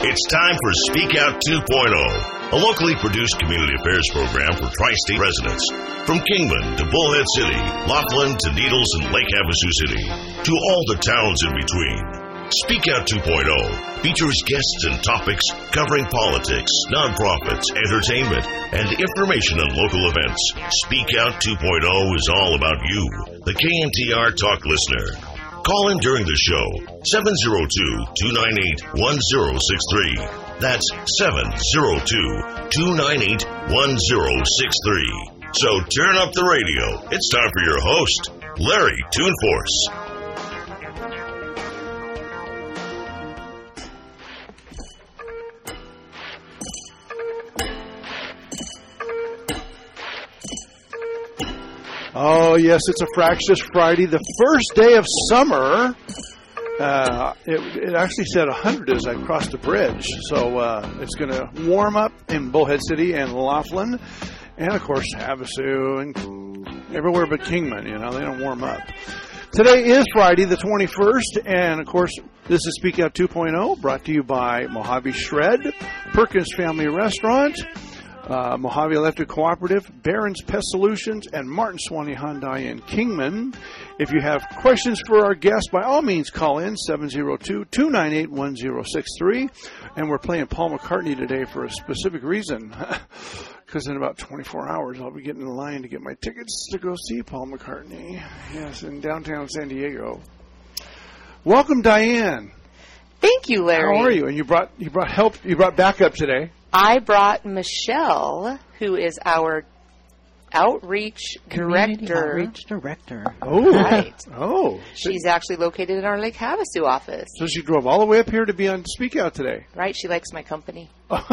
It's time for Speak Out 2.0, a locally produced community affairs program for Tri-State residents. From Kingman to Bullhead City, Laughlin to Needles and Lake Havasu City, to all the towns in between. Speak Out 2.0 features guests and topics covering politics, nonprofits, entertainment, and information on local events. Speak Out 2.0 is all about you, the KNTR Talk listener. Call in during the show, 702-298-1063. That's 702-298-1063. So turn up the radio. It's time for your host, Larry Toonforce. Oh, yes, it's a Fractious Friday, the first day of summer. It actually said 100 as I crossed the bridge. So it's going to warm up in Bullhead City and Laughlin. And, of course, Havasu and everywhere but Kingman. You know, they don't warm up. Today is Friday, the 21st. And, of course, this is Speak Out 2.0, brought to you by Mojave Shred, Perkins Family Restaurant, Mojave Electric Cooperative, Barron's Pest Solutions, and Martin Swanee Hyundai in Kingman. If you have questions for our guests, by all means call in 702-298-1063. And we're playing Paul McCartney today for a specific reason. Because in about 24 hours, I'll be getting in line to get my tickets to go see Paul McCartney. Yes, in downtown San Diego. Welcome, Diane. Thank you, Larry. How are you? And you brought help. You brought backup today. I brought Michelle, who is our outreach director. Oh, right. Oh, she's actually located in our Lake Havasu office. So she drove all the way up here to be on Speak Out today. Right. She likes my company.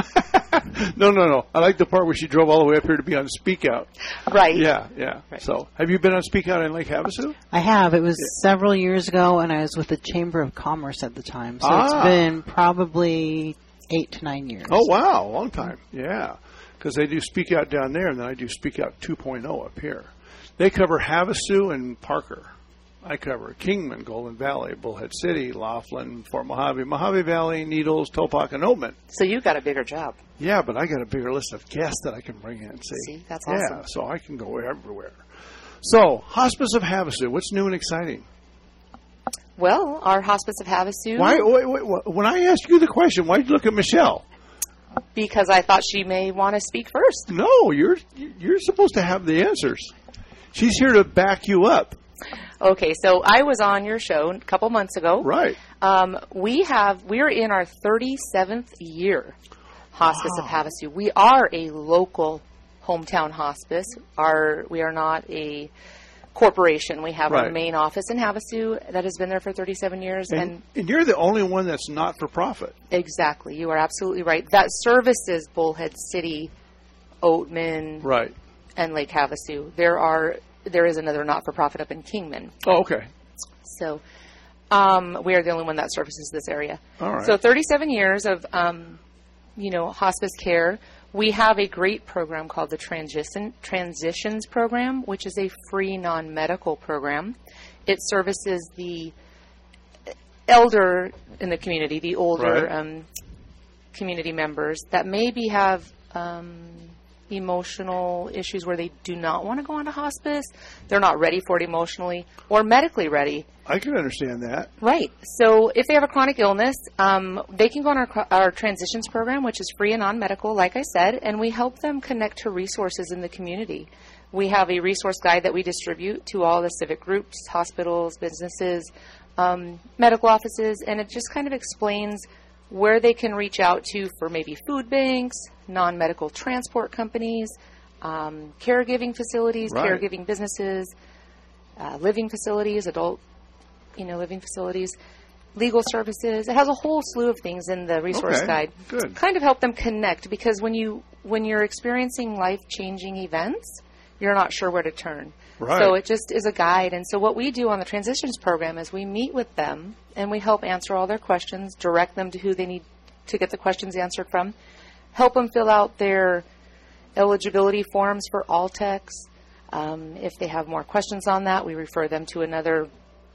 No. I like the part where she drove all the way up here to be on Speak Out. Right. Yeah. Right. So, have you been on Speak Out in Lake Havasu? I have. It was several years ago, and I was with the Chamber of Commerce at the time. So it's been probably 8 to 9 years. Oh, wow. Long time. Yeah. Because they do Speak Out down there, and then I do Speak Out 2.0 up here. They cover Havasu and Parker. I cover Kingman, Golden Valley, Bullhead City, Laughlin, Fort Mojave, Mojave Valley, Needles, Topak, and Oatman. So you've got a bigger job. Yeah, but I got a bigger list of guests that I can bring in. See, that's awesome. Yeah, so I can go everywhere. So, Hospice of Havasu, what's new and exciting? Well, our Hospice of Havasu. Wait, when I asked you the question, why did you look at Michelle? Because I thought she may want to speak first. No, you're supposed to have the answers. She's here to back you up. Okay, so I was on your show a couple months ago. Right. We're in our 37th year, Hospice of Havasu. We are a local hometown hospice. We are not a corporation. We have our main office in Havasu that has been there for 37 years. And you're the only one that's not for profit. Exactly. You are absolutely right. That services Bullhead City, Oatman, right, and Lake Havasu. There is another not-for-profit up in Kingman. Oh, okay. So we are the only one that services this area. All right. So 37 years of, hospice care. We have a great program called the Transitions Program, which is a free non-medical program. It services the elder in the community, the older community members that maybe have emotional issues where they do not want to go onto hospice. They're not ready for it emotionally or medically ready. I can understand that. Right. So if they have a chronic illness, they can go on our Transitions Program, which is free and non-medical, like I said, and we help them connect to resources in the community. We have a resource guide that we distribute to all the civic groups, hospitals, businesses, medical offices, and it just kind of explains where they can reach out to for maybe food banks, non-medical transport companies, caregiving facilities, caregiving businesses, living facilities, adult, living facilities, legal services. It has a whole slew of things in the resource guide. Good. Kind of help them connect, because when you're experiencing life-changing events, you're not sure where to turn. Right. So it just is a guide. And so what we do on the Transitions Program is we meet with them and we help answer all their questions, direct them to who they need to get the questions answered from, help them fill out their eligibility forms for Altex. If they have more questions on that, we refer them to another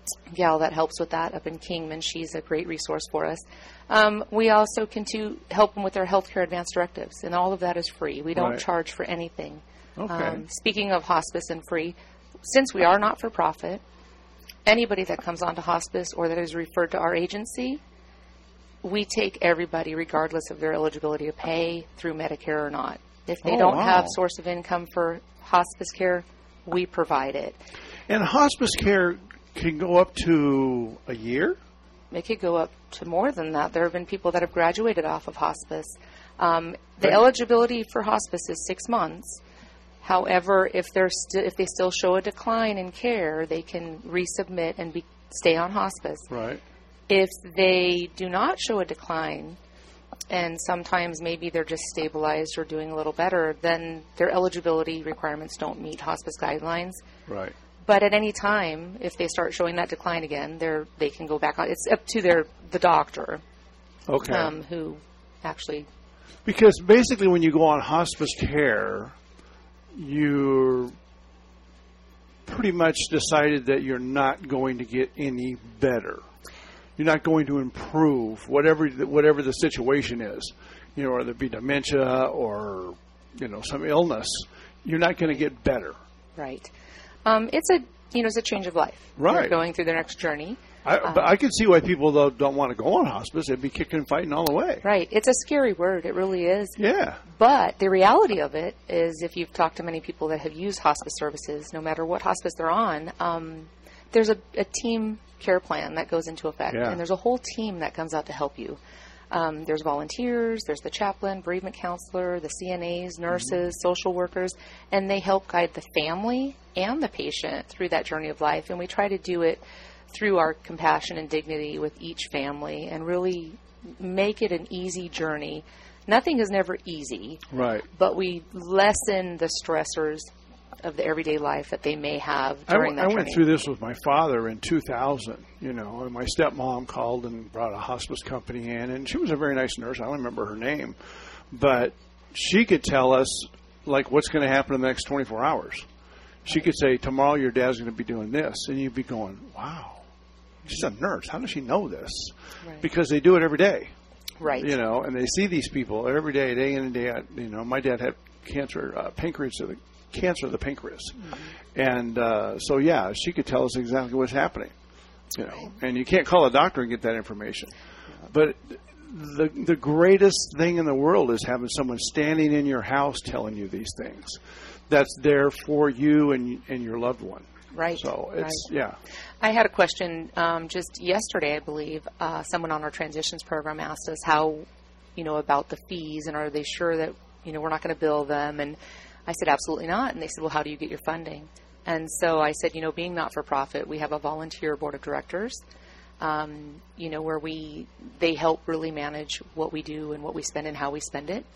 gal that helps with that up in Kingman. She's a great resource for us. We also can help them with their healthcare advance directives, and all of that is free. We don't charge for anything. Okay. Speaking of hospice and free, since we are not-for-profit, anybody that comes onto hospice or that is referred to our agency, we take everybody regardless of their eligibility to pay through Medicare or not. If they don't have source of income for hospice care, we provide it. And hospice care can go up to a year? It could go up to more than that. There have been people that have graduated off of hospice. The eligibility for hospice is 6 months. However, if they still show a decline in care, they can resubmit and stay on hospice. Right. If they do not show a decline, and sometimes maybe they're just stabilized or doing a little better, then their eligibility requirements don't meet hospice guidelines. Right. But at any time, if they start showing that decline again, they can go back on. It's up to the doctor. Okay. Who actually... Because basically when you go on hospice care, you're pretty much decided that you're not going to get any better. You're not going to improve whatever the situation is, whether it be dementia or, some illness. You're not going to get better. Right. It's a change of life. Right. They're going through their next journey. But I can see why people don't want to go on hospice. They'd be kicking and fighting all the way. Right. It's a scary word. It really is. Yeah. But the reality of it is, if you've talked to many people that have used hospice services, no matter what hospice they're on, there's a team care plan that goes into effect. Yeah. And there's a whole team that comes out to help you. There's volunteers, there's the chaplain, bereavement counselor, the CNAs, nurses, social workers, and they help guide the family and the patient through that journey of life. And we try to do it through our compassion and dignity with each family and really make it an easy journey. Nothing is never easy. Right. But we lessen the stressors of the everyday life that they may have during that journey. I went through this with my father in 2000, and my stepmom called and brought a hospice company in, and she was a very nice nurse. I don't remember her name, but she could tell us, what's going to happen in the next 24 hours. She could say, tomorrow your dad's going to be doing this, and you'd be going, wow, she's a nurse. How does she know this? Right. Because they do it every day. Right. And they see these people every day, day in and day out. My dad had cancer of the pancreas. Mm-hmm. And so she could tell us exactly what's happening. And you can't call a doctor and get that information. But the greatest thing in the world is having someone standing in your house telling you these things. That's there for you and your loved one. Right. So it's, I had a question just yesterday, I believe. Someone on our transitions program asked us how, about the fees, and are they sure that, we're not going to bill them? And I said, absolutely not. And they said, well, how do you get your funding? And so I said, being not-for-profit, we have a volunteer board of directors, where they help really manage what we do and what we spend and how we spend it.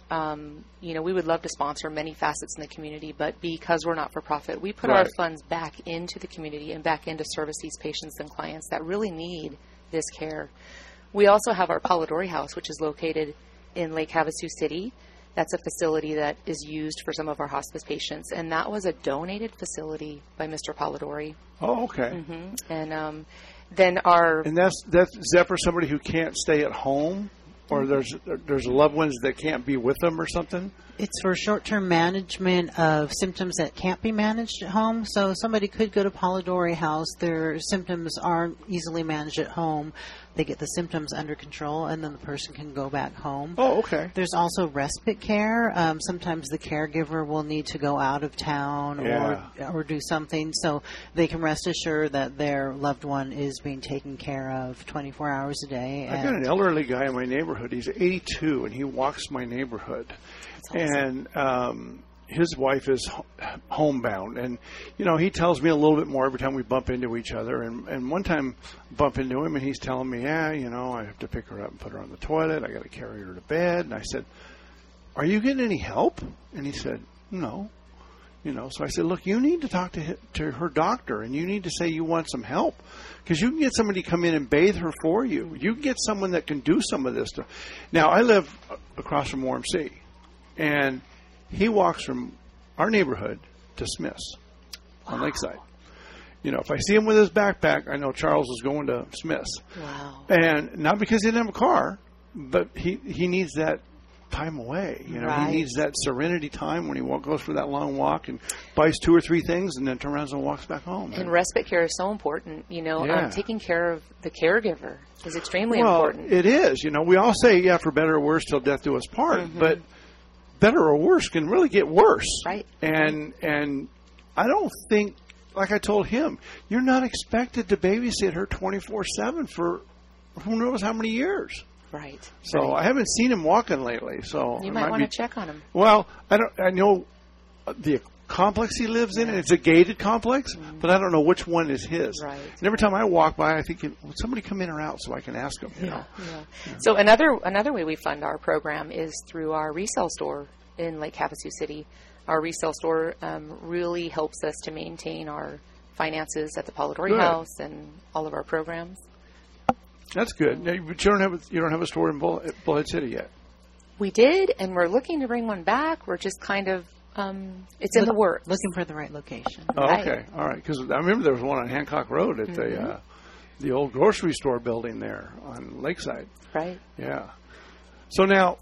We would love to sponsor many facets in the community, but because we're not-for-profit, we put our funds back into the community and back into service these patients and clients that really need this care. We also have our Polidori House, which is located in Lake Havasu City. That's a facility that is used for some of our hospice patients, and that was a donated facility by Mr. Polidori. Oh, okay. Mm-hmm. And then our... And is that for somebody who can't stay at home? Or there's loved ones that can't be with them or something? It's for short-term management of symptoms that can't be managed at home. So somebody could go to Polidori House. Their symptoms aren't easily managed at home. They get the symptoms under control, and then the person can go back home. Oh, okay. There's also respite care. Sometimes the caregiver will need to go out of town or do something, so they can rest assured that their loved one is being taken care of 24 hours a day. I've got an elderly guy in my neighborhood. He's 82, and he walks my neighborhood. Awesome. And his wife is homebound, and he tells me a little bit more every time we bump into each other. And one time bump into him, and he's telling me, I have to pick her up and put her on the toilet. I got to carry her to bed. And I said, are you getting any help? And he said, no. So I said, look, you need to talk to her doctor, and you need to say you want some help, because you can get somebody to come in and bathe her for you. You can get someone that can do some of this stuff. Now, I live across from Warm Sea, and he walks from our neighborhood to Smith's on Lakeside. if I see him with his backpack, I know Charles is going to Smith's. Wow. And not because he didn't have a car, but he needs that time away. Right. He needs that serenity time when he goes for that long walk and buys 2 or 3 things and then turns around and walks back home. And respite care is so important. Taking care of the caregiver is extremely well, important. It is. We all say, for better or worse, till death do us part. Mm-hmm. But better or worse can really get worse. Right. And I don't think, like I told him, you're not expected to babysit her 24/7 for who knows how many years. Right. So I haven't seen him walking lately. So you might want to check on him. Well, I know the complex he lives in, and it's a gated complex, but I don't know which one is his. Right. And every time I walk by, I think, will somebody come in or out so I can ask them? Yeah. So another way we fund our program is through our resale store in Lake Havasu City. Our resale store really helps us to maintain our finances at the Polidori House and all of our programs. That's good. Now, but you don't have a store in Bullhead City yet. We did, and we're looking to bring one back. We're just kind of it's in the works. Looking for the right location. Oh, Right. okay, all right. Because I remember there was one on Hancock Road at the old grocery store building there on Lakeside. Right. Yeah. So now,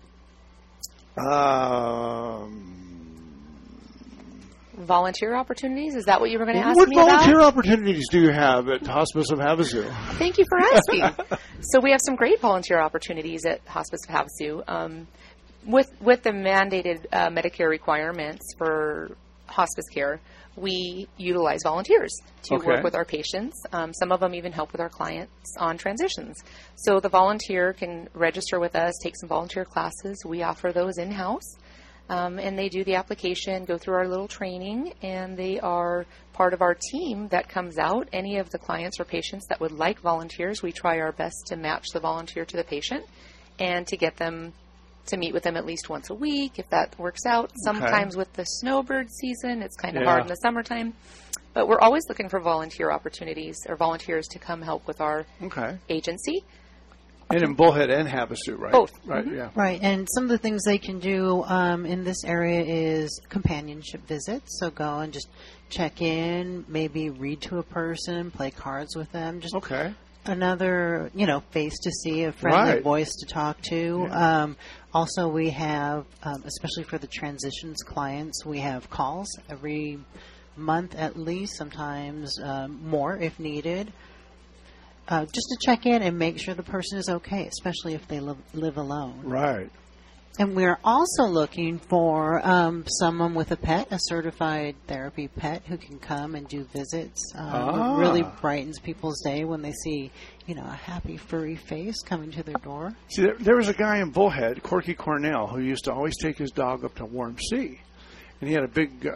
volunteer opportunities? Is that what you were going to ask what me about? volunteer opportunities do you have at Hospice of Havasu? Thank you for asking. So we have some great volunteer opportunities at Hospice of Havasu. With the mandated Medicare requirements for hospice care, we utilize volunteers to work with our patients. Some of them even help with our clients on transitions. So the volunteer can register with us, take some volunteer classes. We offer those in-house. And they do the application, go through our little training, and they are part of our team that comes out. Any of the clients or patients that would like volunteers, we try our best to match the volunteer to the patient and to get them to meet with them at least once a week, if that works out. Sometimes with the snowbird season, it's kind of hard in the summertime. But we're always looking for volunteer opportunities or volunteers to come help with our agency. And in Bullhead and Havasu, right? Both. Right, yeah. Right, and some of the things they can do in this area is companionship visits. So go and just check in, maybe read to a person, play cards with them. Just another, face to see, a friendly voice to talk to. Yeah. Also, we have, especially for the transitions clients, we have calls every month at least, sometimes more if needed. Just to check in and make sure the person is okay, especially if they live alone. Right. And we're also looking for someone with a pet, a certified therapy pet who can come and do visits. It really brightens people's day when they see, a happy furry face coming to their door. See, there was a guy in Bullhead, Corky Cornell, who used to always take his dog up to Warm Sea. And he had a big,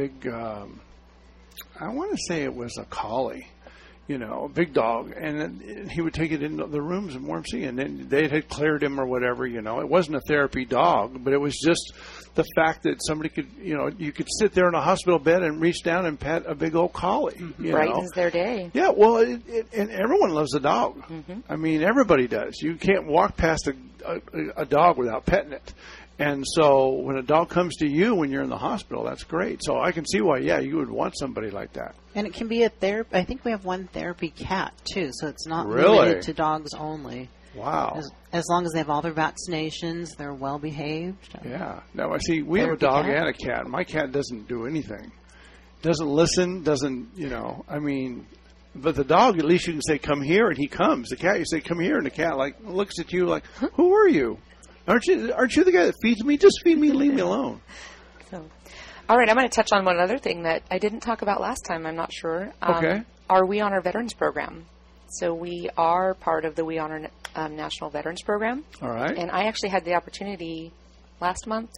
I want to say it was a collie. A big dog, and he would take it into the rooms in Warm Sea, and then they had cleared him or whatever, It wasn't a therapy dog, but it was just the fact that somebody could, you could sit there in a hospital bed and reach down and pet a big old collie. Brightens their day. Yeah, well, and everyone loves a dog. Mm-hmm. I mean, everybody does. You can't walk past a dog without petting it. And so when a dog comes to you when you're in the hospital, that's great. So I can see why, you would want somebody like that. And it can be a therapy. I think we have one therapy cat, too, so it's not limited to dogs only. Wow. As long as they have all their vaccinations, they're well behaved. Yeah. Now, I see, we have a dog and a cat. My cat doesn't do anything. Doesn't listen, but the dog, at least you can say, come here, and he comes. The cat, you say, come here, and the cat, looks at you like, who are you? Aren't you the guy that feeds me? Just feed me and leave me alone. All right, I'm going to touch on one other thing that I didn't talk about last time. I'm not sure. Our We Honor Veterans program. So we are part of the We Honor National Veterans Program. All right. And I actually had the opportunity last month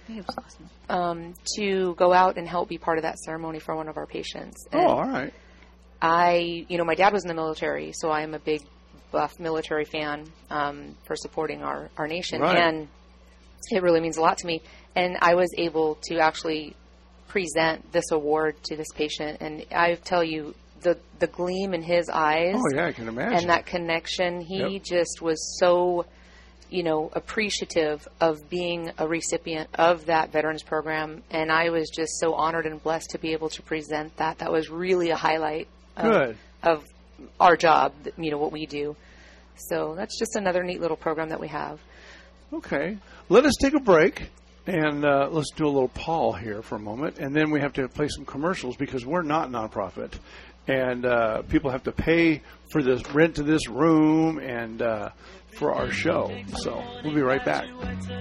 to go out and help be part of that ceremony for one of our patients. And all right. my dad was in the military, so I am a big buff military fan for supporting our nation. Right. And it really means a lot to me. And I was able to actually present this award to this patient. And I tell you, the gleam in his eyes. Oh, yeah, I can imagine. And that connection, he just was so, appreciative of being a recipient of that veterans program. And I was just so honored and blessed to be able to present that. That was really a highlight of our job, what we do. So that's just another neat little program that we have. Okay. Let us take a break, and let's do a little Paul here for a moment, and then we have to play some commercials because we're not nonprofit, and people have to pay for this rent to this room and for our show. So we'll be right back.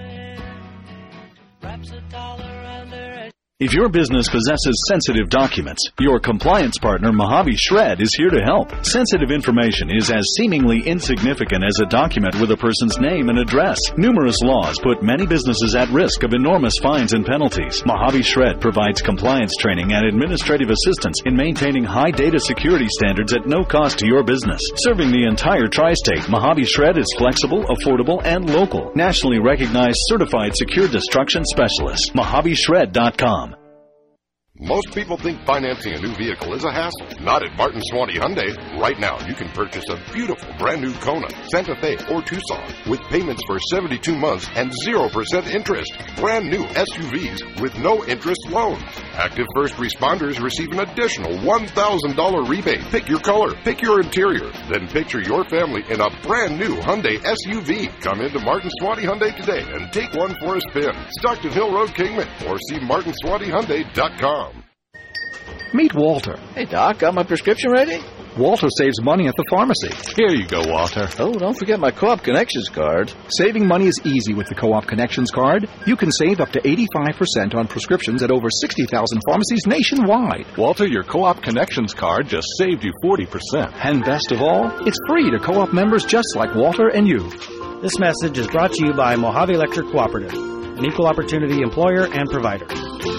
If your business possesses sensitive documents, your compliance partner, Mojave Shred, is here to help. Sensitive information is as seemingly insignificant as a document with a person's name and address. Numerous laws put many businesses at risk of enormous fines and penalties. Mojave Shred provides compliance training and administrative assistance in maintaining high data security standards at no cost to your business. Serving the entire tri-state, Mojave Shred is flexible, affordable, and local. Nationally recognized certified secure destruction specialist. MojaveShred.com. Most people think financing a new vehicle is a hassle. Not at Martin Swanee Hyundai. Right now, you can purchase a beautiful brand new Kona, Santa Fe, or Tucson with payments for 72 months and 0% interest. Brand new SUVs with no interest loans. Active first responders receive an additional $1,000 rebate. Pick your color, pick your interior, then picture your family in a brand new Hyundai SUV. Come into Martin Swanee Hyundai today and take one for a spin. Stockton Hill Road, Kingman, or see martinswaneehyundai.com. Meet Walter. Hey, Doc, got my prescription ready? Walter saves money at the pharmacy. Here you go, Walter. Oh, don't forget my Co-op Connections card. Saving money is easy with the Co-op Connections card. You can save up to 85% on prescriptions at over 60,000 pharmacies nationwide. Walter, your Co-op Connections card just saved you 40%. And best of all, it's free to Co-op members just like Walter and you. This message is brought to you by Mojave Electric Cooperative, an equal opportunity employer and provider.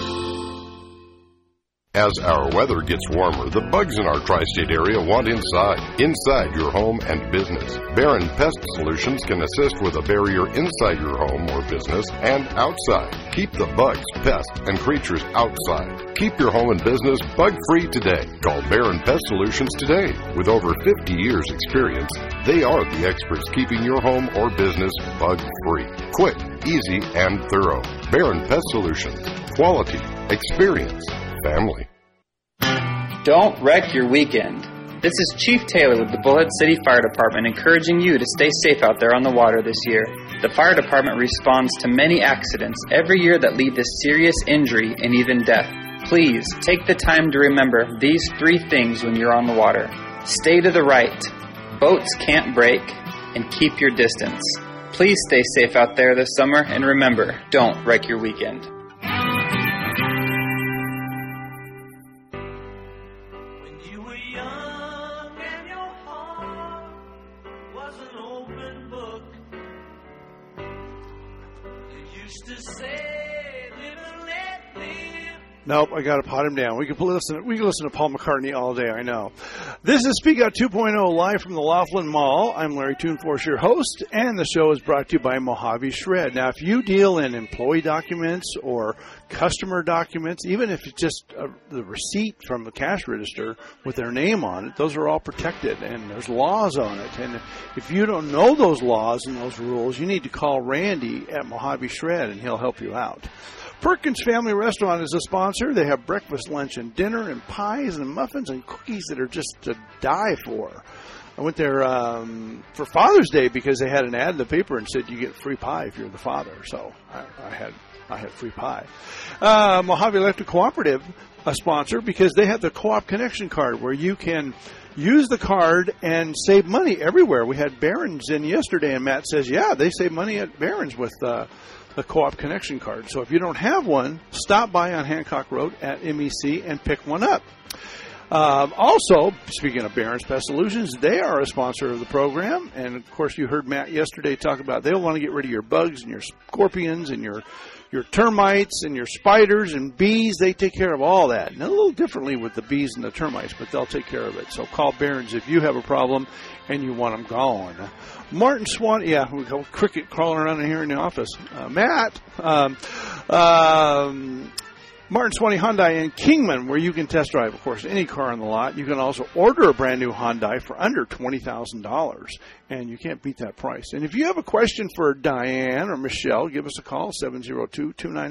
As our weather gets warmer, the bugs in our tri-state area want inside your home and business. Barron Pest Solutions can assist with a barrier inside your home or business and outside. Keep the bugs, pests, and creatures outside. Keep your home and business bug-free today. Call Barron Pest Solutions today. With over 50 years experience, they are the experts keeping your home or business bug-free. Quick, easy, and thorough. Barron Pest Solutions. Quality, experience, family. Don't wreck your weekend. This is Chief Taylor with the Bullhead City Fire Department encouraging you to stay safe out there on the water this year. The fire department responds to many accidents every year that lead to serious injury and even death. Please take the time to remember these 3 things when you're on the water. Stay to the right, boats can't break, and keep your distance. Please stay safe out there this summer, and remember, don't wreck your weekend. Nope, I got to pot him down. We can listen to Paul McCartney all day, I know. This is Speak Out 2.0 live from the Laughlin Mall. I'm Larry Toonforce, your host, and the show is brought to you by Mojave Shred. Now, if you deal in employee documents or customer documents, even if it's just the receipt from the cash register with their name on it, those are all protected, and there's laws on it. And if you don't know those laws and those rules, you need to call Randy at Mojave Shred, and he'll help you out. Perkins Family Restaurant is a sponsor. They have breakfast, lunch, and dinner, and pies and muffins and cookies that are just to die for. I went there for Father's Day because they had an ad in the paper and said you get free pie if you're the father. So I had free pie. Mojave Electric Cooperative, a sponsor, because they have the Co-op Connection card where you can use the card and save money everywhere. We had Barron's in yesterday, and Matt says, yeah, they save money at Barron's with the Co-op Connection card. So if you don't have one, stop by on Hancock Road at MEC and pick one up. Also, speaking of Barron's Pest Solutions, they are a sponsor of the program. And, of course, you heard Matt yesterday talk about they'll want to get rid of your bugs and your scorpions and your termites and your spiders and bees. They take care of all that. And a little differently with the bees and the termites, but they'll take care of it. So call Barron's if you have a problem and you want them gone. Martin Swan, yeah, we got cricket crawling around in here in the office. Martin Swanee Hyundai in Kingman, where you can test drive, of course, any car on the lot. You can also order a brand new Hyundai for under $20,000, and you can't beat that price. And if you have a question for Diane or Michelle, give us a call,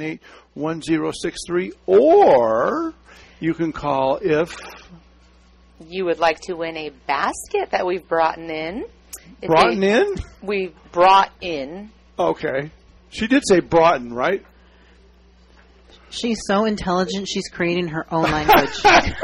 702-298-1063, or you can call if you would like to win a basket that we've brought in. We brought in. Okay. She did say Broughton, right? She's so intelligent, she's creating her own language.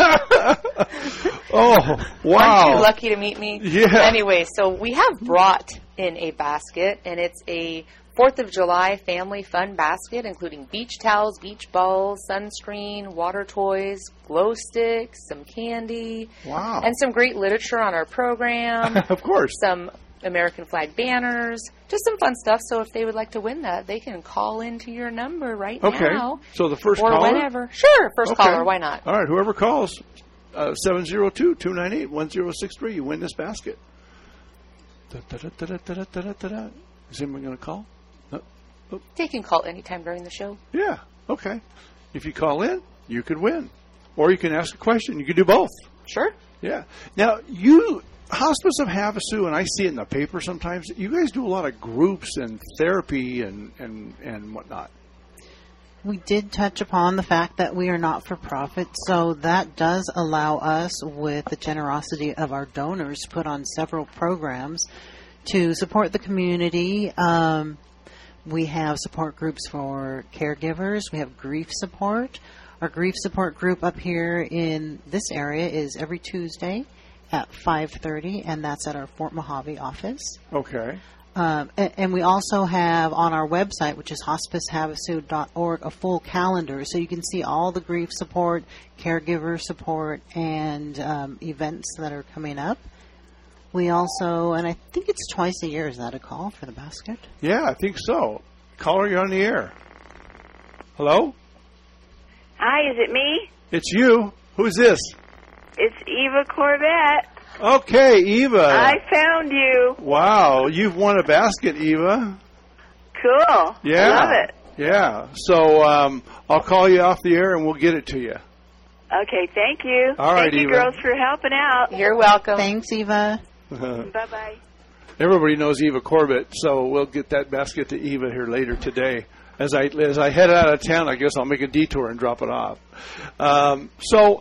Oh, wow. Aren't you lucky to meet me? Yeah. Anyway, so we have brought in a basket, and it's a 4th of July family fun basket, including beach towels, beach balls, sunscreen, water toys, glow sticks, some candy. Wow. And some great literature on our program. Of course. Some American flag banners, just some fun stuff. So if they would like to win that, they can call into your number right now. So the first or caller? Or whenever. Sure, first caller, why not? All right, whoever calls, 702-298-1063, you win this basket. Is anyone going to call? No? Oh. They can call anytime during the show. Yeah, okay. If you call in, you could win. Or you can ask a question. You could do both. Sure. Yeah. Now, Hospice of Havasu, and I see it in the paper sometimes, you guys do a lot of groups and therapy and whatnot. We did touch upon the fact that we are not for profit, so that does allow us, with the generosity of our donors, to put on several programs to support the community. We have support groups for caregivers. We have grief support. Our grief support group up here in this area is every Tuesday at 5:30, and that's at our Fort Mojave office. Okay. And we also have on our website, which is hospicehavasu.org, a full calendar, so you can see all the grief support, caregiver support, and events that are coming up. We also, and I think it's twice a year, is that a call for the basket? Yeah, I think so. Caller, you're on the air. Hello? Hi, is it me? It's you. Who's this? It's Eva Corvette. Okay, Eva. I found you. Wow, you've won a basket, Eva. Cool. Yeah. I love it. Yeah. So I'll call you off the air and we'll get it to you. Okay, thank you. All right, thank you, Eva. girls, for helping out. You're welcome. Thanks, Eva. Bye-bye. Everybody knows Eva Corbett, so we'll get that basket to Eva here later today. As I head out of town, I guess I'll make a detour and drop it off. So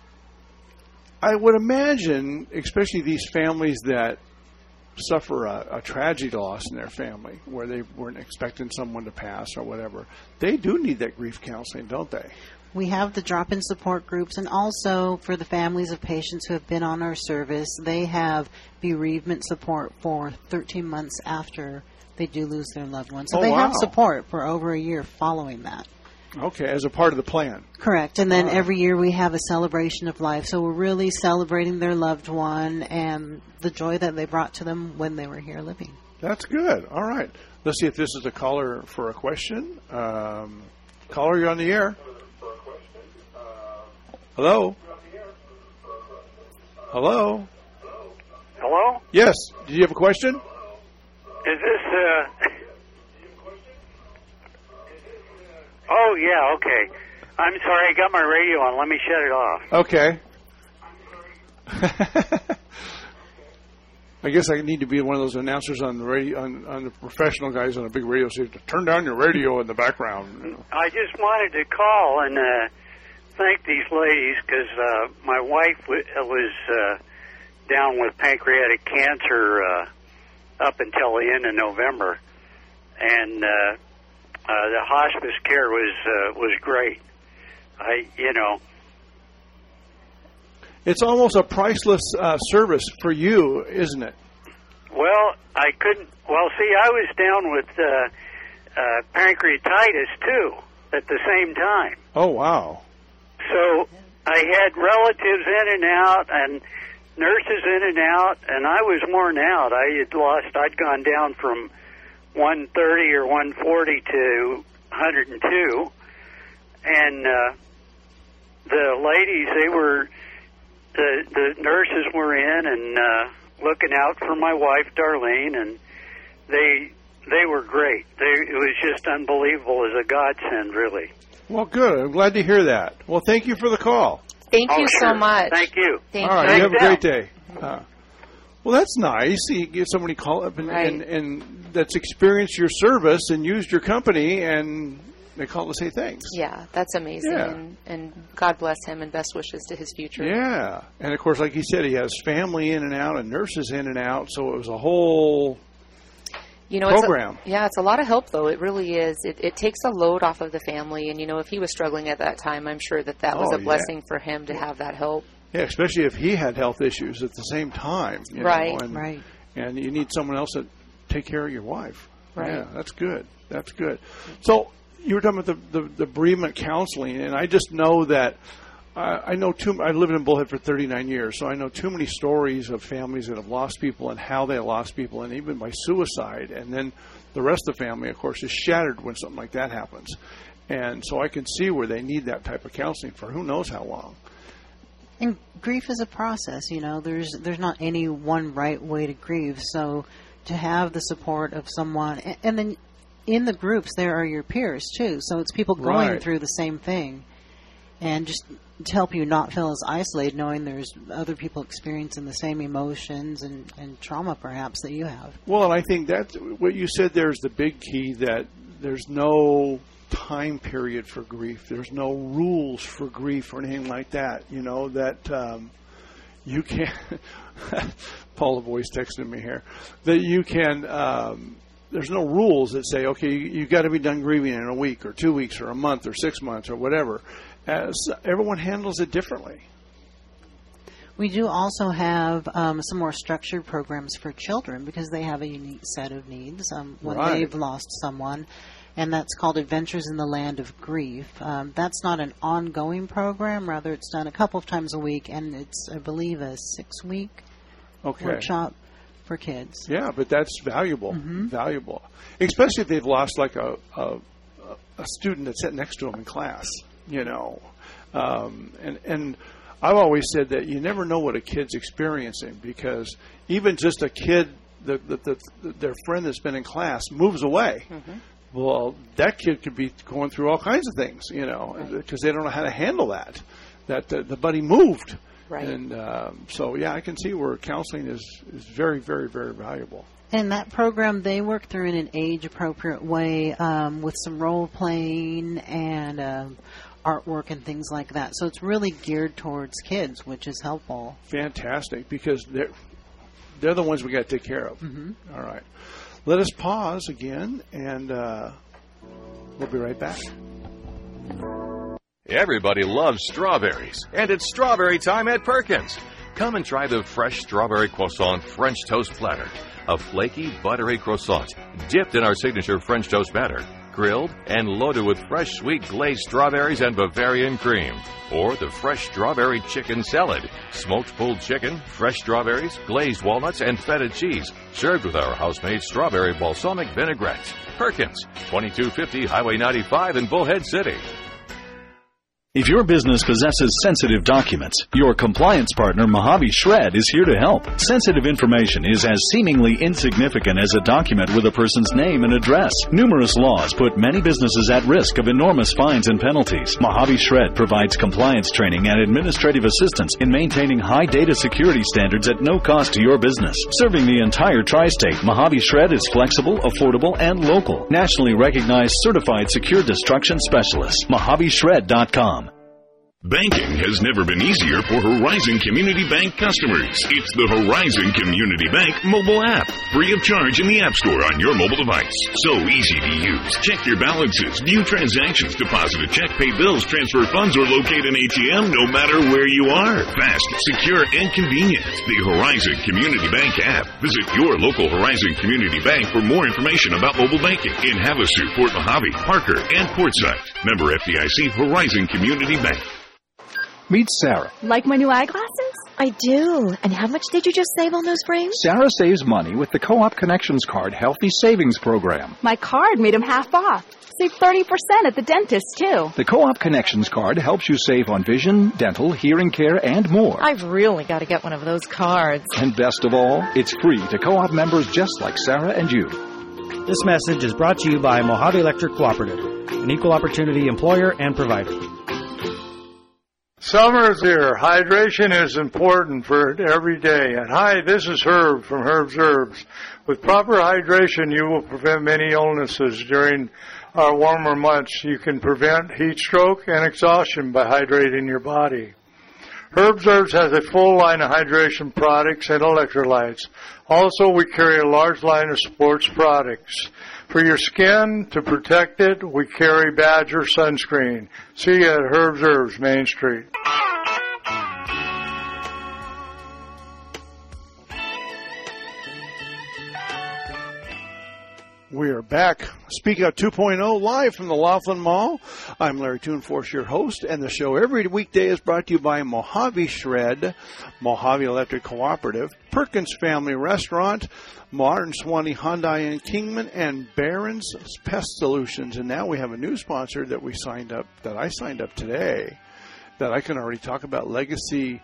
I would imagine, especially these families that suffer a tragedy loss in their family, where they weren't expecting someone to pass or whatever, they do need that grief counseling, don't they? We have the drop-in support groups, and also for the families of patients who have been on our service, they have bereavement support for 13 months after they do lose their loved one. So they have support for over a year following that. Okay, as a part of the plan. Correct. And then every year we have a celebration of life. So we're really celebrating their loved one and the joy that they brought to them when they were here living. That's good. All right. Let's see if this is a caller for a question. Caller, you're on the air. Hello? Hello? Hello? Yes. Do you have a question? Is this, Oh, yeah, okay. I'm sorry, I got my radio on. Let me shut it off. Okay. I guess I need to be one of those announcers on the radio, on the professional guys on a big radio station to turn down your radio in the background. You know. I just wanted to call and thank these ladies because my wife was down with pancreatic cancer up until the end of November, and the hospice care was great. It's almost a priceless service for you, isn't it? Well, I couldn't. Well, see, I was down with pancreatitis too at the same time. Oh, wow. So I had relatives in and out and nurses in and out, and I was worn out. I'd gone down from 130 or 140 to 102, and the ladies, the nurses were in and looking out for my wife, Darlene, and they were great. It was just unbelievable, as a godsend, really. Well, good. I'm glad to hear that. Well, thank you for the call. Thank you so much. Thank you. Thank All right, you. you have a great day. Well, that's nice. You get somebody call up and that's experienced your service and used your company and They call to say thanks. Yeah, that's amazing. Yeah. And God bless him and best wishes to his future. Yeah. And, of course, like he said, he has family in and out and nurses in and out. So it was a whole program. It's a lot of help, though. It really is. It takes a load off of the family. And, if he was struggling at that time, I'm sure that was a blessing for him to have that help. Yeah, especially if he had health issues at the same time. Right. Right. And you need someone else to take care of your wife. Right. Yeah, that's good. That's good. So you were talking about the bereavement counseling, and I just know that I lived in Bullhead for 39 years, so I know too many stories of families that have lost people and how they lost people, and even by suicide. And then the rest of the family, of course, is shattered when something like that happens. And so I can see where they need that type of counseling for who knows how long. And grief is a process, There's not any one right way to grieve. So to have the support of someone, and then in the groups there are your peers too. So it's people going through the same thing, and just to help you not feel as isolated, knowing there's other people experiencing the same emotions and trauma perhaps that you have. Well, and I think that's what you said. There's the big key that there's no time period for grief. There's no rules for grief or anything like that. That you can. Paula Boy's texting me here that you can. There's no rules that say, okay, you got to be done grieving in a week or 2 weeks or a month or 6 months or whatever. As everyone handles it differently. We do also have some more structured programs for children because they have a unique set of needs when they've lost someone. And that's called Adventures in the Land of Grief. That's not an ongoing program. Rather, it's done a couple of times a week, and it's, I believe, a 6-week workshop for kids. Yeah, but that's valuable. Valuable. Especially if they've lost, like, a student that's sitting next to them in class, And I've always said that you never know what a kid's experiencing because even just a kid, their friend that's been in class moves away. Well, that kid could be going through all kinds of things, because they don't know how to handle that the buddy moved. Right. And so, I can see where counseling is very, very, very valuable. And that program, they work through in an age-appropriate way with some role-playing and artwork and things like that. So it's really geared towards kids, which is helpful. Fantastic, because they're the ones we got to take care of. All right. Let us pause again, and we'll be right back. Everybody loves strawberries, and it's strawberry time at Perkins. Come and try the fresh strawberry croissant French toast platter. A flaky, buttery croissant dipped in our signature French toast batter, grilled and loaded with fresh, sweet glazed strawberries and Bavarian cream. Or the fresh strawberry chicken salad, smoked pulled chicken, fresh strawberries, glazed walnuts, and feta cheese, served with our house-made strawberry balsamic vinaigrette. Perkins, 2250 Highway 95 in Bullhead City. If your business possesses sensitive documents, your compliance partner, Mojave Shred, is here to help. Sensitive information is as seemingly insignificant as a document with a person's name and address. Numerous laws put many businesses at risk of enormous fines and penalties. Mojave Shred provides compliance training and administrative assistance in maintaining high data security standards at no cost to your business. Serving the entire tri-state, Mojave Shred is flexible, affordable, and local. Nationally recognized certified secure destruction specialist. MojaveShred.com. Banking has never been easier for Horizon Community Bank customers. It's the Horizon Community Bank mobile app, free of charge in the App Store on your mobile device. So easy to use. Check your balances, view transactions, deposit a check, pay bills, transfer funds, or locate an ATM no matter where you are. Fast, secure, and convenient. The Horizon Community Bank app. Visit your local Horizon Community Bank for more information about mobile banking in Havasu, Fort Mojave, Parker, and Quartzsite. Member FDIC, Horizon Community Bank. Meet Sarah. Like my new eyeglasses? I do. And how much did you just save on those frames? Sarah saves money with the Co-op Connections Card Healthy Savings Program. My card made them half off. Save 30% at the dentist, too. The Co-op Connections Card helps you save on vision, dental, hearing care, and more. I've really got to get one of those cards. And best of all, it's free to Co-op members just like Sarah and you. This message is brought to you by Mojave Electric Cooperative, an equal opportunity employer and provider. Summer's here. Hydration is important for every day. And hi, this is Herb from Herb's Herbs. With proper hydration, you will prevent many illnesses during our warmer months, you can prevent heat stroke and exhaustion by hydrating your body. Herbs Herbs has a full line of hydration products and electrolytes. Also, we carry a large line of sports products. For your skin, to protect it, we carry Badger sunscreen. See you at Herbs Herbs, Main Street. We are back. Speak Out 2.0 live from the Laughlin Mall. I'm Larry Toonforce, your host, and the show every weekday is brought to you by Mojave Shred, Mojave Electric Cooperative, Perkins Family Restaurant, Modern Swanee Hyundai in Kingman, and Barron's Pest Solutions. And now we have a new sponsor that I signed up today, that I can already talk about, Legacy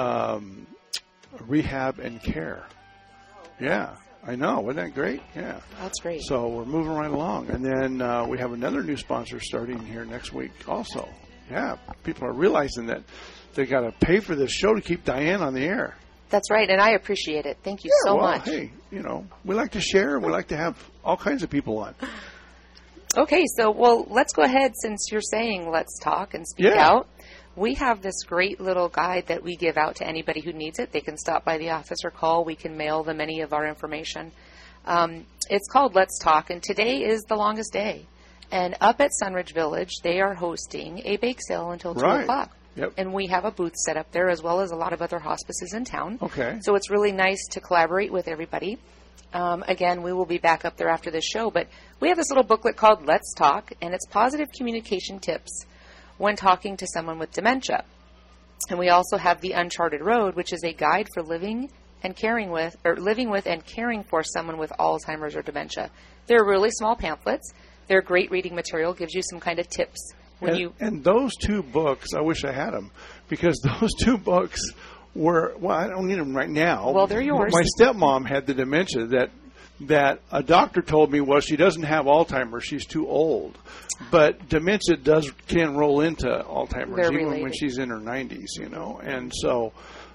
Rehab and Care. Yeah. I know. Wasn't that great? Yeah. That's great. So we're moving right along. And then we have another new sponsor starting here next week also. Yeah. People are realizing that they got to pay for this show to keep Diane on the air. That's right, and I appreciate it. Thank you so much. Hey, we like to share. We like to have all kinds of people on. Okay, so, let's go ahead, since you're saying let's talk and speak out. We have this great little guide that we give out to anybody who needs it. They can stop by the office or call. We can mail them any of our information. It's called Let's Talk, and today is the longest day. And up at Sunridge Village, they are hosting a bake sale until 2 o'clock. Yep. And we have a booth set up there, as well as a lot of other hospices in town. Okay. So it's really nice to collaborate with everybody. Again, we will be back up there after this show, but we have this little booklet called Let's Talk, and it's positive communication tips when talking to someone with dementia. And we also have The Uncharted Road, which is a guide for living with and caring for someone with Alzheimer's or dementia. They're really small pamphlets. They're great reading material, gives you some kind of tips. And those two books, I wish I had them, because those two books were, I don't need them right now. Well, they're yours. My stepmom had the dementia that a doctor told me, she doesn't have Alzheimer's, she's too old. But dementia can roll into Alzheimer's even when she's in her 90s, And so,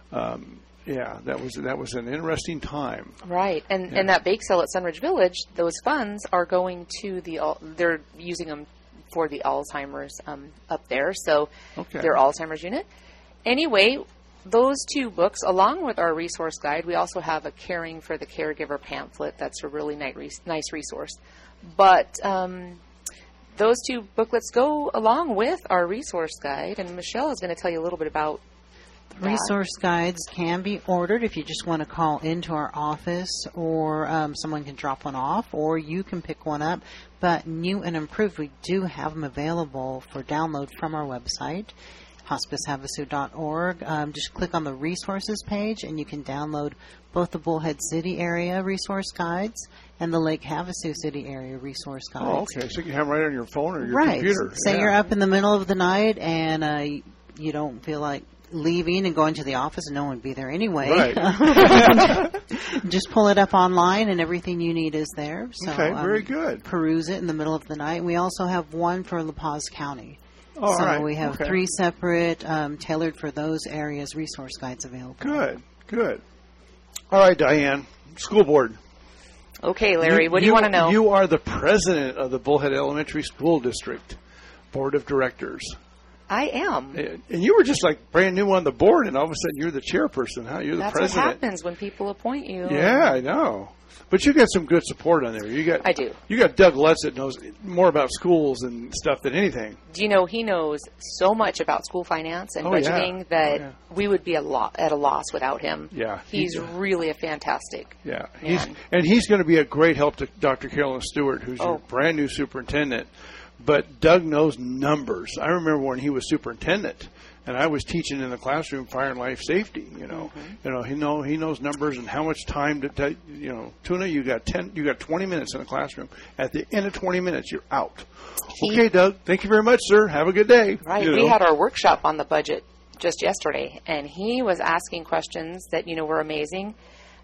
that was an interesting time. Right, and that bake sale at Sunridge Village, those funds are going to they're using them for the Alzheimer's up there, so their Alzheimer's unit. Anyway, those two books, along with our resource guide, we also have a Caring for the Caregiver pamphlet. That's a really nice resource. But those two booklets go along with our resource guide, and Michelle is going to tell you a little bit about that. Resource guides can be ordered if you just want to call into our office, or someone can drop one off, or you can pick one up. But new and improved, we do have them available for download from our website, hospicehavasu.org. Just click on the resources page, and you can download both the Bullhead City area resource guides and the Lake Havasu City area resource guides. Oh, okay. So you can have them right on your phone or your computer. Say you're up in the middle of the night and you don't feel like leaving and going to the office, and no one would be there anyway. Right. Just pull it up online, and everything you need is there. So, okay, very good. Peruse it in the middle of the night. We also have one for La Paz County. Oh, so right. we have 3 separate, tailored for those areas, resource guides available. Good. All right, Diane, school board. Okay, Larry, what do you want to know? You are the president of the Bullhead Elementary School District Board of Directors. I am. And you were just like brand new on the board, and all of a sudden you're the chairperson, huh? You're the president. That's what happens when people appoint you. Yeah, I know. But you got some good support on there. I do. You got Doug Lutz that knows more about schools and stuff than anything. Do you know he knows so much about school finance and budgeting that we would be at a loss without him. Yeah. He's really a fantastic man. He's going to be a great help to Dr. Carolyn Stewart, who's your brand new superintendent. But Doug knows numbers. I remember when he was superintendent, and I was teaching in the classroom fire and life safety. He knows numbers and how much time to. Tuna, you got 20 minutes in the classroom. At the end of 20 minutes, you're out. Okay, Doug. Thank you very much, sir. Have a good day. Right. We had our workshop on the budget just yesterday, and he was asking questions that were amazing.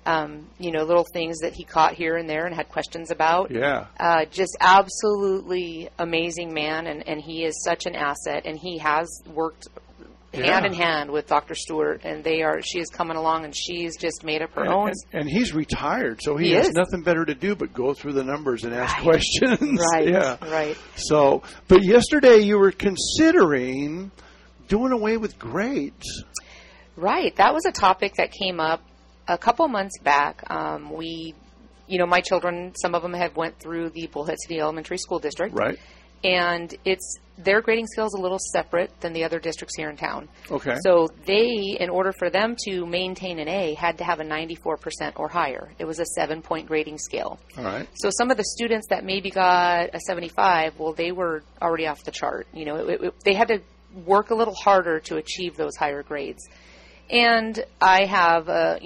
Little things that he caught here and there and had questions about. Yeah. Just absolutely amazing man, and he is such an asset, and he has worked hand in hand with Dr. Stewart, and she is coming along, and she's just made up her own. And he's retired, so he has nothing better to do but go through the numbers and ask questions. Right. So, but yesterday you were considering doing away with grades. Right. That was a topic that came up a couple months back. My children, some of them have went through the Bullhead City Elementary School District. Right. And their grading scale is a little separate than the other districts here in town. Okay. So in order for them to maintain an A, had to have a 94% or higher. It was a 7-point grading scale. All right. So some of the students that maybe got a 75, well, they were already off the chart. They had to work a little harder to achieve those higher grades. And I have,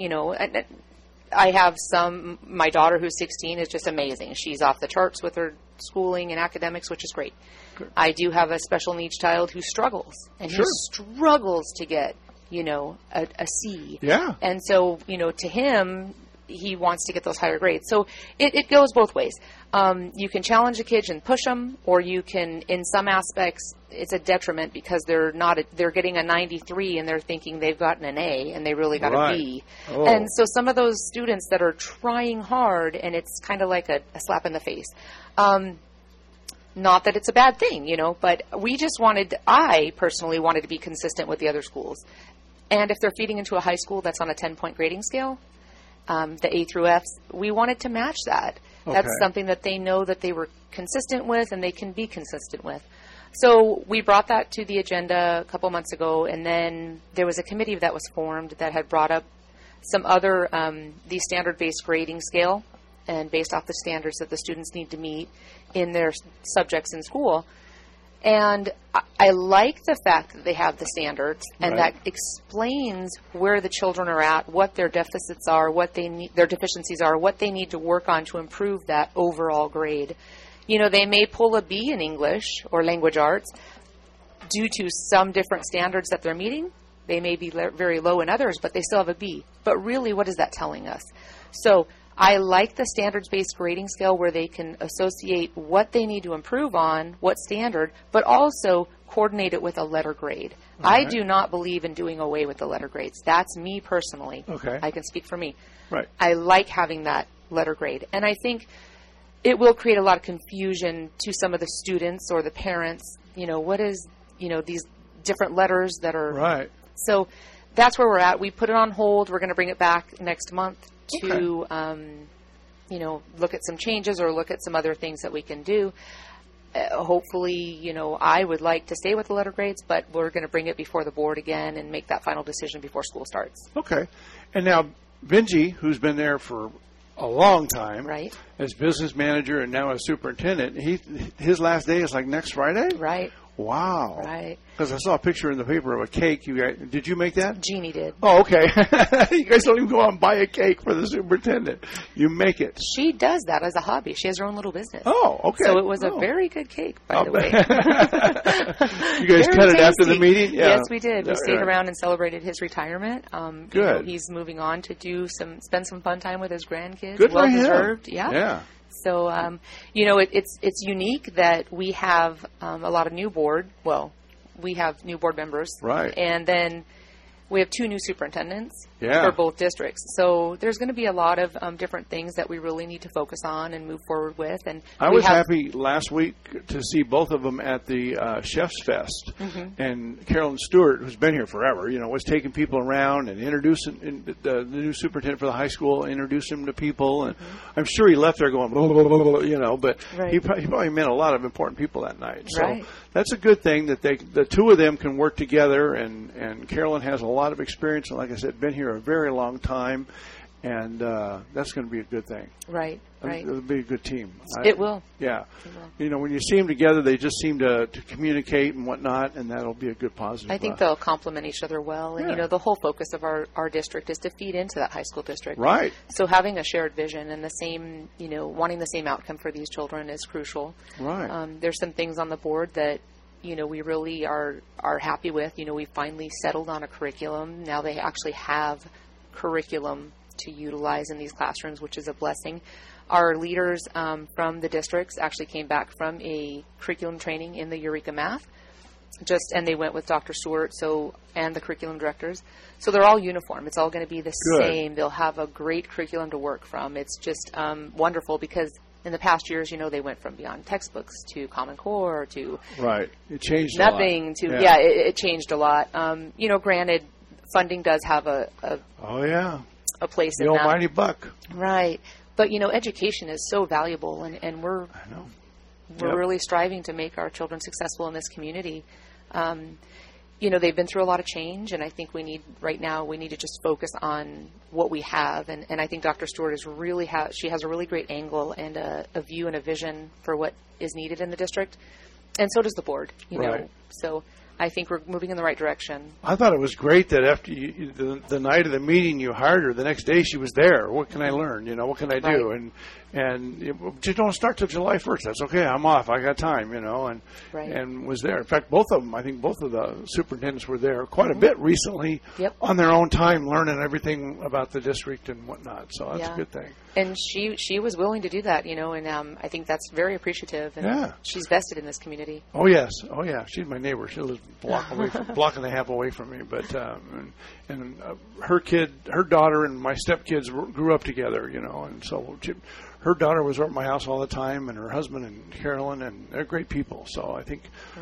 my daughter who's 16 is just amazing. She's off the charts with her schooling and academics, which is great. Good. I do have a special needs child who struggles, and he struggles to get, a C. Yeah. And so, to him, he wants to get those higher grades. So it goes both ways. You can challenge the kids and push them, or you can, in some aspects, it's a detriment because they're getting a 93 and they're thinking they've gotten an A and they really got a B. Oh. And so some of those students that are trying hard, and it's kind of like a slap in the face. Not that it's a bad thing, but I personally wanted to be consistent with the other schools. And if they're feeding into a high school that's on a 10-point grading scale, the A through Fs, we wanted to match that. Okay. That's something that they know that they were consistent with and they can be consistent with. So we brought that to the agenda a couple months ago, and then there was a committee that was formed that had brought up some other, the standard-based grading scale, and based off the standards that the students need to meet in their subjects in school. And I like the fact that they have the standards, and that explains where the children are at, what their deficits are, what they need, their deficiencies are, what they need to work on to improve that overall grade. They may pull a B in English or language arts due to some different standards that they're meeting. They may be very low in others, but they still have a B. But really, what is that telling us? So I like the standards-based grading scale where they can associate what they need to improve on, what standard, but also coordinate it with a letter grade. I do not believe in doing away with the letter grades. That's me personally. Okay. I can speak for me. Right. I like having that letter grade. And I think it will create a lot of confusion to some of the students or the parents. What is, these different letters that are... Right. So that's where we're at. We put it on hold. We're going to bring it back next month to, look at some changes or look at some other things that we can do. Hopefully, I would like to stay with the letter grades, but we're going to bring it before the board again and make that final decision before school starts. Okay. And now, Benji, who's been there for a long time, right, as business manager and now as superintendent, his last day is like next Friday? Right. Wow. Right. Because I saw a picture in the paper of a cake. Did you make that? Jeannie did. Oh, okay. You guys don't even go out and buy a cake for the superintendent. You make it. She does that as a hobby. She has her own little business. Oh, okay. So it was a very good cake, by the way. You guys cut it after the meeting? Yeah. Yes, we did. We stayed around and celebrated his retirement. Good. He's moving on to spend some fun time with his grandkids. Good for him. Well-deserved. Yeah. Yeah. So, it's unique that we have a lot of new board. Well, we have new board members. Right. And then we have 2 new superintendents for both districts. So there's going to be a lot of different things that we really need to focus on and move forward with. And I was happy last week to see both of them at the Chef's Fest. Mm-hmm. And Carolyn Stewart, who's been here forever, was taking people around and introducing the new superintendent for the high school, introducing him to people. And I'm sure he left there going, blah, blah, blah, blah, but he probably met a lot of important people that night. So that's a good thing that the 2 of them can work together. And Carolyn has a lot of experience, and like I said, been here a very long time, and that's going to be a good thing. Right. It'll be a good team. It will. Yeah. It will. When you see them together, they just seem to communicate and whatnot, and that'll be a good positive. I think they'll complement each other well, and the whole focus of our district is to feed into that high school district. Right. So having a shared vision and the same, wanting the same outcome for these children is crucial. Right. There's some things on the board that we really are happy with. We finally settled on a curriculum. Now they actually have curriculum to utilize in these classrooms, which is a blessing. Our leaders from the districts actually came back from a curriculum training in the Eureka Math. and they went with Dr. Stewart, and the curriculum directors. So they're all uniform. It's all going to be the same. They'll have a great curriculum to work from. It's just wonderful because in the past years, they went from beyond textbooks to Common Core to it changed nothing a lot. to it changed a lot. Granted, funding does have a place in the that. almighty buck, right? But education is so valuable, and we're really striving to make our children successful in this community. They've been through a lot of change, and I think we need to just focus on what we have. And I think Dr. Stewart she has a really great angle and a view and a vision for what is needed in the district. And so does the board, Right. So I think we're moving in the right direction. I thought it was great that after the night of the meeting you hired her, the next day she was there. What can I learn? What can I do? Right. And just don't start till July 1st. That's okay. I'm off. I got time, and was there. In fact, I think both of the superintendents were there quite a bit recently on their own time, learning everything about the district and whatnot. So that's a good thing. And she was willing to do that, and I think that's very appreciative. And she's vested in this community. Oh yes, she's my neighbor. She lives block and a half away from me. But her daughter, and my stepkids grew up together, and so her daughter was at my house all the time, and her husband and Carolyn, and they're great people. So I think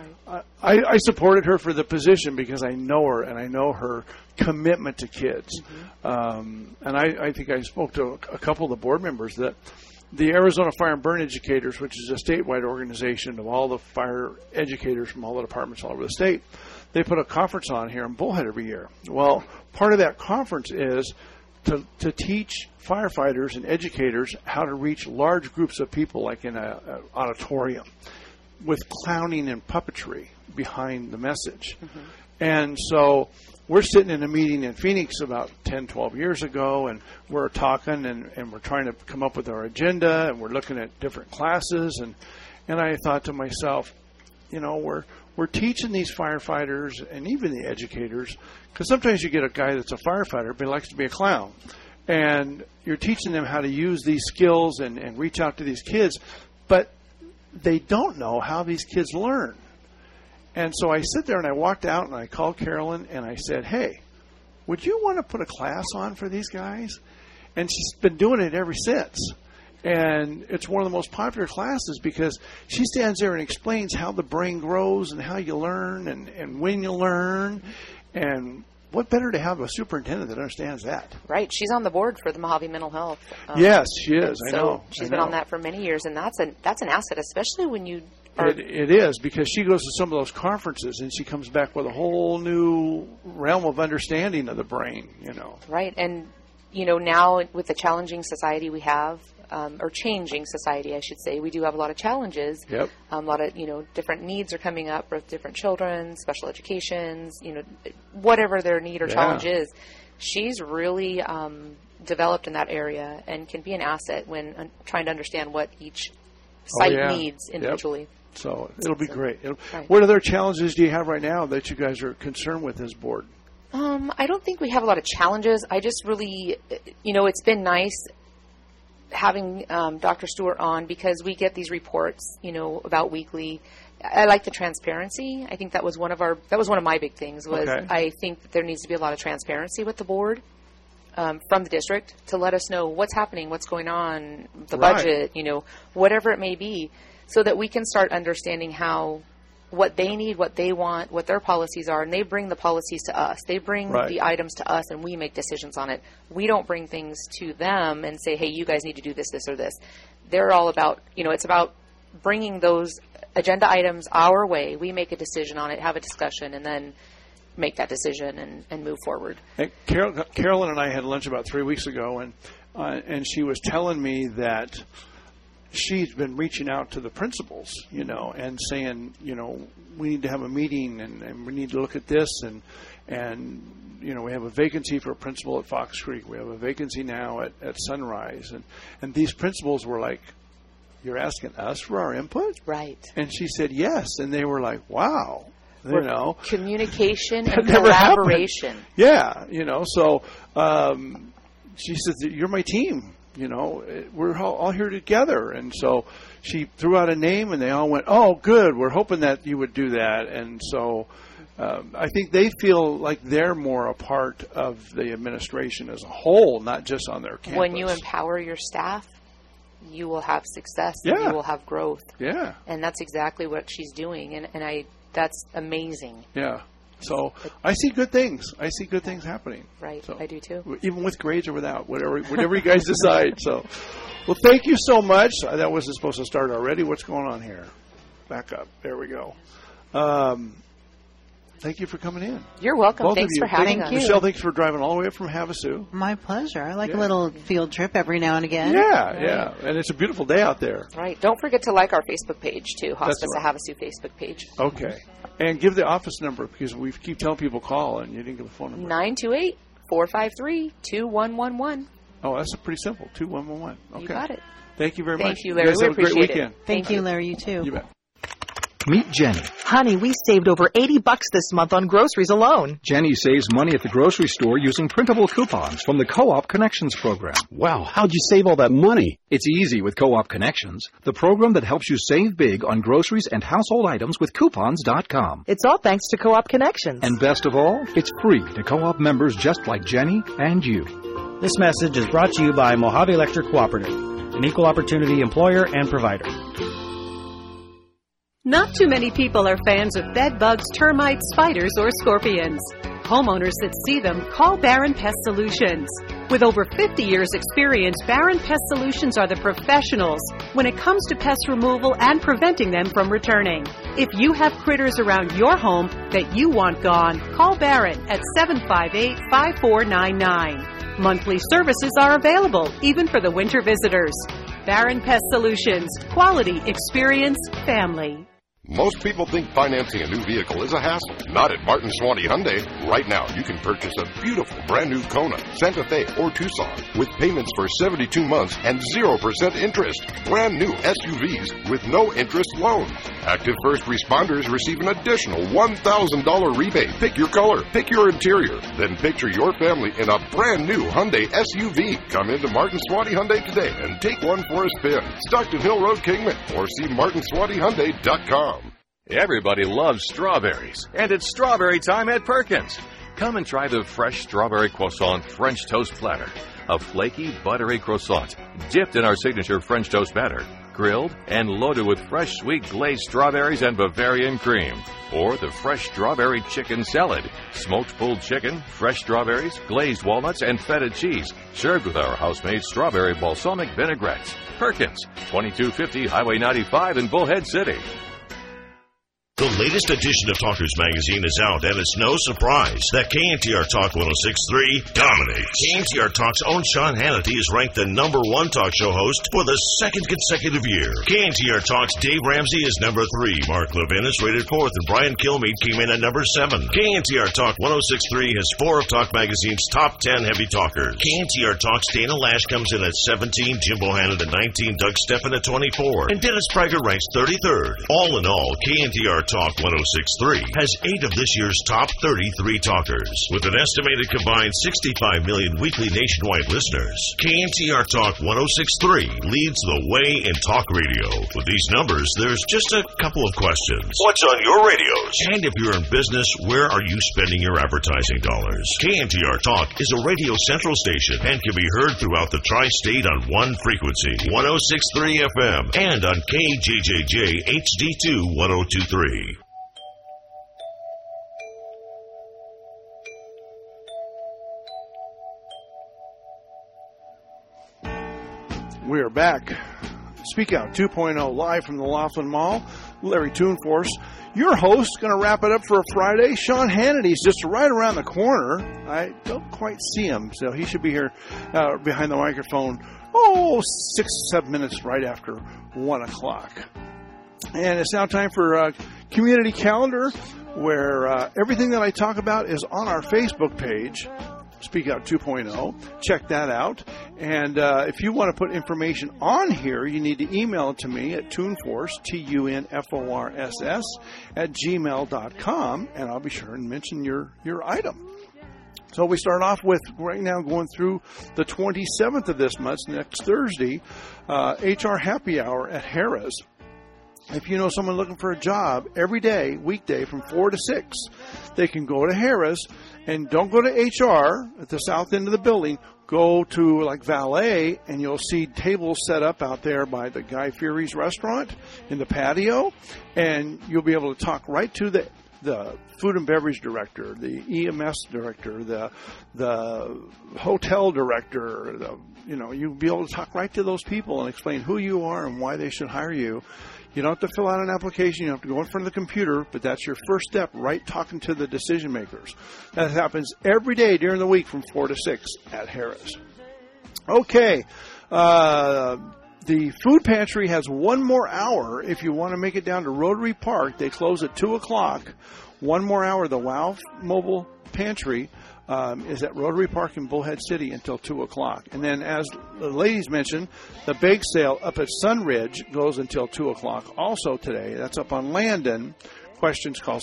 I supported her for the position because I know her and I know her commitment to kids. And I think I spoke to a couple of the board members that the Arizona Fire and Burn Educators, which is a statewide organization of all the fire educators from all the departments all over the state, they put a conference on here in Bullhead every year. Well, part of that conference is to teach firefighters and educators how to reach large groups of people, like in an auditorium, with clowning and puppetry behind the message. And so we're sitting in a meeting in Phoenix about 10, 12 years ago, and we're talking, and we're trying to come up with our agenda, and we're looking at different classes, and I thought to myself, we're teaching these firefighters and even the educators, because sometimes you get a guy that's a firefighter but he likes to be a clown, and you're teaching them how to use these skills and reach out to these kids, but they don't know how these kids learn. And so I sit there and I walked out and I called Carolyn and I said, hey, would you want to put a class on for these guys? And she's been doing it ever since. And it's one of the most popular classes because she stands there and explains how the brain grows and how you learn and when you learn. And what better to have a superintendent that understands that? Right. She's on the board for the Mojave Mental Health. Yes, she is. I know. She's been on that for many years, and that's an asset, especially when you are... It is, because she goes to some of those conferences and she comes back with a whole new realm of understanding of the brain, Right. And, now with the challenging society we have, or changing society, I should say, we do have a lot of challenges. Yep. A lot of, different needs are coming up with different children, special educations, whatever their need or challenge is. She's really developed in that area and can be an asset when trying to understand what each site needs individually. Yep. So it'll be great. What other challenges do you have right now that you guys are concerned with as board? I don't think we have a lot of challenges. I just really, it's been nice having Dr. Stewart on because we get these reports, about weekly. I like the transparency. I think that was one of my big things was I think that there needs to be a lot of transparency with the board from the district to let us know what's happening, what's going on, the budget, whatever it may be, so that we can start understanding what they need, what they want, what their policies are, and they bring the policies to us. They bring the items to us, and we make decisions on it. We don't bring things to them and say, hey, you guys need to do this, this, or this. They're all about, it's about bringing those agenda items our way. We make a decision on it, have a discussion, and then make that decision and move forward. And Carolyn and I had lunch about 3 weeks ago, and she was telling me that she's been reaching out to the principals, and saying, we need to have a meeting and we need to look at this and we have a vacancy for a principal at Fox Creek. We have a vacancy now at Sunrise. And these principals were like, you're asking us for our input? Right. And she said, yes. And they were like, wow. Communication and collaboration. Yeah. So she says, you're my team. We're all here together. And so she threw out a name, and they all went, "Oh, good. We're hoping that you would do that." And so I think they feel like they're more a part of the administration as a whole, not just on their campus. When you empower your staff, you will have success. Yeah. And you will have growth. Yeah. And that's exactly what she's doing. And that's amazing. Yeah. So I see good things. I see good things happening. Right. So, I do too. even with grades or without, whatever you guys decide. So, well, thank you so much. That wasn't supposed to start already. What's going on here? Back up. There we go. Thank you for coming in. You're welcome. Both Thanks of you. for having us. Michelle, thanks for driving all the way up from Havasu. My pleasure. I like a little field trip every now and again. Yeah, yeah. And it's a beautiful day out there. Right. Don't forget to like our Facebook page, too. Hospice right. of Havasu Facebook page. Okay. And give the office number, because we keep telling people call, and you didn't give a phone number. 928-453-2111. Oh, that's pretty simple. 2111. Okay. You got it. Thank you very much. Thank you, Larry. You guys We have a great appreciate weekend. it. Thank you, Larry. You too. You bet. Meet Jenny. Honey, we saved over $80 this month on groceries alone. Jenny saves money at the grocery store using printable coupons from the Co-op Connections program. Wow, how'd you save all that money? It's easy with Co-op Connections, the program that helps you save big on groceries and household items with coupons.com. It's all thanks to Co-op Connections. And best of all, it's free to Co-op members just like Jenny and you. This message is brought to you by Mojave Electric Cooperative, an equal opportunity employer and provider. Not too many people are fans of bed bugs, termites, spiders, or scorpions. Homeowners that see them call Barron Pest Solutions. With over 50 years' experience, Barron Pest Solutions are the professionals when it comes to pest removal and preventing them from returning. If you have critters around your home that you want gone, call Barron at 758-5499. Monthly services are available, even for the winter visitors. Barron Pest Solutions. Quality, experience, family. Most people think financing a new vehicle is a hassle. Not at Martin Swanee Hyundai. Right now, you can purchase a beautiful brand new Kona, Santa Fe, or Tucson with payments for 72 months and 0% interest. Brand new SUVs with no interest loans. Active first responders receive an additional $1,000 rebate. Pick your color, pick your interior, then picture your family in a brand new Hyundai SUV. Come into Martin Swanee Hyundai today and take one for a spin. Stockton Hill Road, Kingman, or see martinswaneehyundai.com. Everybody loves strawberries, and it's strawberry time at Perkins. Come and try the fresh strawberry croissant French toast platter. A flaky, buttery croissant dipped in our signature French toast batter, grilled and loaded with fresh, sweet glazed strawberries and Bavarian cream. Or the fresh strawberry chicken salad, smoked pulled chicken, fresh strawberries, glazed walnuts, and feta cheese, served with our house-made strawberry balsamic vinaigrettes. Perkins, 2250 Highway 95 in Bullhead City. The latest edition of Talkers Magazine is out, and it's no surprise that KNTR Talk 106.3 dominates. KNTR Talk's own Sean Hannity is ranked the #1 talk show host for the second consecutive year. KNTR Talk's Dave Ramsey is number 3. Mark Levin is rated 4th, and Brian Kilmeade came in at number 7. KNTR Talk 106.3 has 4 of Talk Magazine's top 10 heavy talkers. KNTR Talk's Dana Lash comes in at 17, Jim Bohannon at 19, Doug Steffen at 24, and Dennis Prager ranks 33rd. All in all, KNTR Talk 106.3 has 8 of this year's top 33 talkers. With an estimated combined 65 million weekly nationwide listeners, KNTR Talk 106.3 leads the way in talk radio. With these numbers, there's just a couple of questions. What's on your radios? And if you're in business, where are you spending your advertising dollars? KNTR Talk is a Radio Central station and can be heard throughout the tri-state on one frequency, 106.3 FM, and on KJJJ HD2 102.3. We are back. Speak Out 2.0 live from the Laughlin Mall. Larry Toonforce, your host, going to wrap it up for a Friday. Sean Hannity's just right around the corner. I don't quite see him, so he should be here behind the microphone, 6-7 minutes right after 1 o'clock. And it's now time for Community Calendar, where everything that I talk about is on our Facebook page, Speak Out 2.0. Check that out. And if you want to put information on here, you need to email it to me at Toonforce, TUNFORSS, @gmail.com, and I'll be sure and mention your item. So we start off with, right now, going through the 27th of this month, next Thursday, HR Happy Hour at Harrah's. If you know someone looking for a job, every day, weekday, from 4 to 6, they can go to Harrah's, and don't go to HR at the south end of the building. Go to, like, valet, and you'll see tables set up out there by the Guy Fieri's restaurant in the patio, and you'll be able to talk right to the food and beverage director, the EMS director, the hotel director. You'll be able to talk right to those people and explain who you are and why they should hire you. You don't have to fill out an application. You don't have to go in front of the computer, but that's your first step, right, talking to the decision makers. That happens every day during the week from 4 to 6 at Harrah's. Okay. The food pantry has one more hour if you want to make it down to Rotary Park. They close at 2 o'clock. One more hour. The WOW Mobile Pantry is at Rotary Park in Bullhead City until 2 o'clock. And then, as the ladies mentioned, the bake sale up at Sunridge goes until 2 o'clock also today. That's up on Landon. Questions, call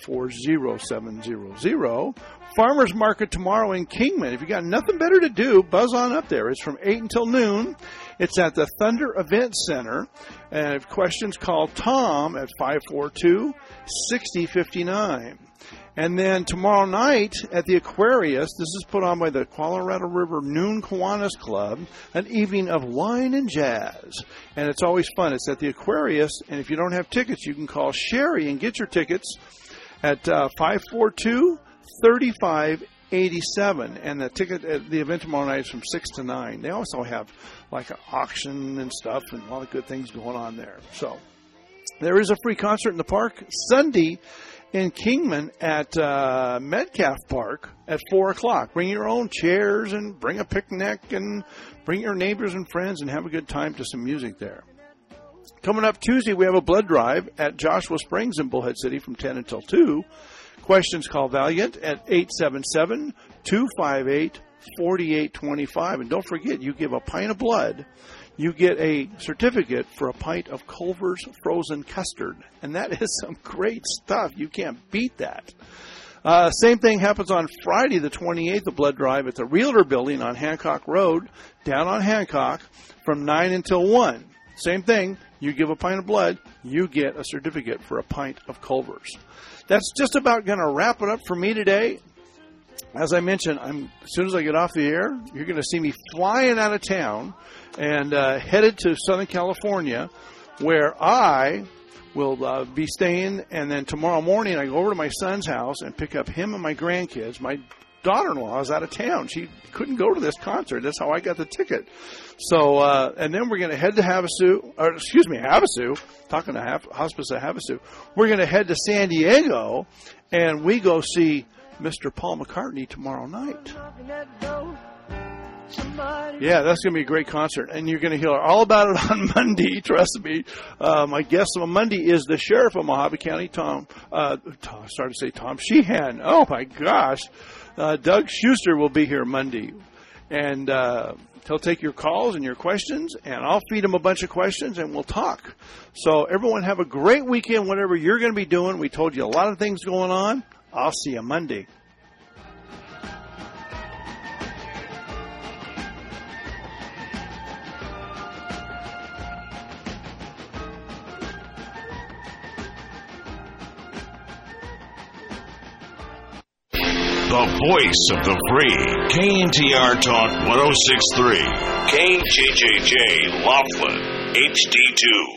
754-0700. Farmers Market tomorrow in Kingman. If you got nothing better to do, buzz on up there. It's from 8 until noon. It's at the Thunder Event Center. And if questions, call Tom at 542-6059. And then tomorrow night at the Aquarius, this is put on by the Colorado River Noon Kiwanis Club, an evening of wine and jazz. And it's always fun. It's at the Aquarius, and if you don't have tickets, you can call Sherry and get your tickets at 542-3587. And the ticket at the event tomorrow night is from 6 to 9. They also have like an auction and stuff and a lot of good things going on there. So there is a free concert in the park Sunday in Kingman at Metcalf Park at 4 o'clock. Bring your own chairs and bring a picnic and bring your neighbors and friends and have a good time to some music there. Coming up Tuesday, we have a blood drive at Joshua Springs in Bullhead City from 10 until 2. Questions, call Valiant at 877-258-4825. And don't forget, you give a pint of blood, you get a certificate for a pint of Culver's frozen custard. And that is some great stuff. You can't beat that. Same thing happens on Friday, the 28th, the blood drive at the Realtor Building on Hancock Road, down on Hancock, from 9 until 1. Same thing. You give a pint of blood, you get a certificate for a pint of Culver's. That's just about going to wrap it up for me today. As I mentioned, as soon as I get off the air, you're going to see me flying out of town and headed to Southern California, where I will be staying. And then tomorrow morning, I go over to my son's house and pick up him and my grandkids. My daughter-in-law is out of town. She couldn't go to this concert. That's how I got the ticket. So, and then we're going to head to Havasu, talking to Hospice of Havasu. We're going to head to San Diego, and we go see Mr. Paul McCartney tomorrow night. Yeah, that's going to be a great concert, and you're going to hear all about it on Monday, trust me. My guest on Monday is the Sheriff of Mojave County, Tom Sheehan. Oh, my gosh. Doug Schuster will be here Monday, and he'll take your calls and your questions, and I'll feed him a bunch of questions, and we'll talk. So everyone have a great weekend, whatever you're going to be doing. We told you a lot of things going on. I'll see you Monday. The voice of the free. KNTR Talk 106.3. KJJJ Laughlin HD2.